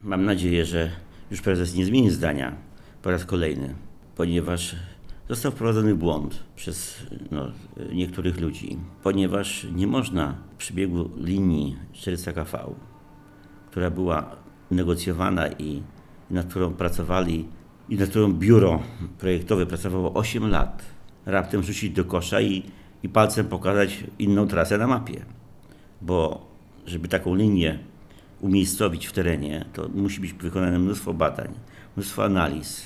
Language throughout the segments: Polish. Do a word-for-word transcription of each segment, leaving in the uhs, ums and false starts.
Mam nadzieję, że już prezes nie zmieni zdania po raz kolejny, ponieważ został wprowadzony w błąd przez no, niektórych ludzi, ponieważ nie można w przebiegu linii czterysta K V, która była negocjowana i nad którą pracowali i nad którą biuro projektowe pracowało osiem lat, raptem rzucić do kosza i, i palcem pokazać inną trasę na mapie. Bo żeby taką linię umiejscowić w terenie, to musi być wykonane mnóstwo badań, mnóstwo analiz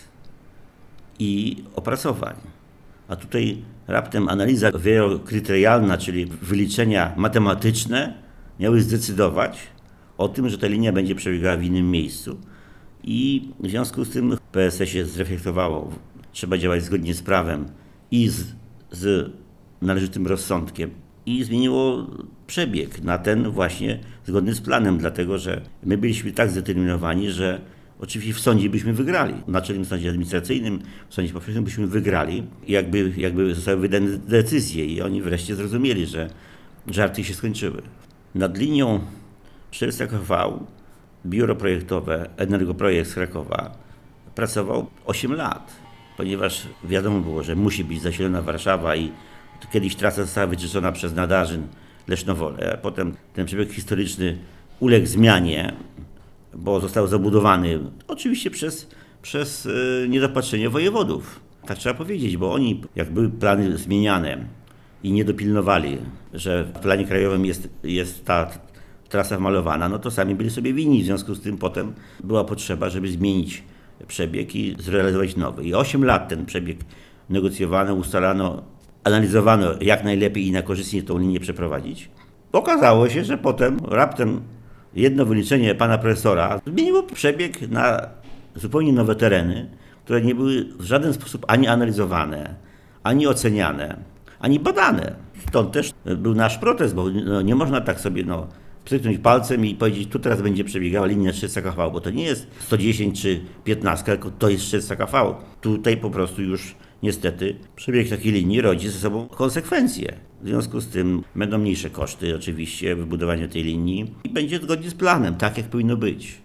i opracowań. A tutaj raptem analiza wielokryterialna, czyli wyliczenia matematyczne, miały zdecydować o tym, że ta linia będzie przebiegała w innym miejscu. I w związku z tym P S E się zreflektowało, trzeba działać zgodnie z prawem i z, z należytym rozsądkiem. I zmieniło przebieg na ten właśnie zgodny z planem, dlatego że my byliśmy tak zdeterminowani, że oczywiście w sądzie byśmy wygrali. W Naczelnym Sądzie Administracyjnym, w Sądzie Powszechnym byśmy wygrali, jakby, jakby zostały wydane decyzje i oni wreszcie zrozumieli, że żarty się skończyły. Nad linią czterysta K V biuro projektowe Energoprojekt z Krakowa pracował osiem lat, ponieważ wiadomo było, że musi być zasilona Warszawa i kiedyś trasa została wytyczona przez Nadarzyn, Lesznowolę, a potem ten przebieg historyczny uległ zmianie, bo został zabudowany oczywiście przez, przez yy, niedopatrzenie wojewodów. Tak trzeba powiedzieć, bo oni, jak były plany zmieniane i nie dopilnowali, że w planie krajowym jest, jest ta trasa wmalowana, no to sami byli sobie winni. W związku z tym potem była potrzeba, żeby zmienić przebieg i zrealizować nowy. I osiem lat ten przebieg negocjowano, ustalano, analizowano jak najlepiej i na korzystnie tą linię przeprowadzić. Okazało się, że potem raptem jedno wyliczenie pana profesora zmieniło przebieg na zupełnie nowe tereny, które nie były w żaden sposób ani analizowane, ani oceniane, ani badane. Stąd też był nasz protest, bo no, nie można tak sobie no, pstryknąć palcem i powiedzieć, tu teraz będzie przebiegała linia czterysta K V, bo to nie jest sto dziesięć czy piętnaście, tylko to jest czterysta K V. Tutaj po prostu już niestety przebieg takiej linii rodzi ze sobą konsekwencje. W związku z tym będą mniejsze koszty oczywiście wybudowania tej linii i będzie zgodnie z planem, tak jak powinno być.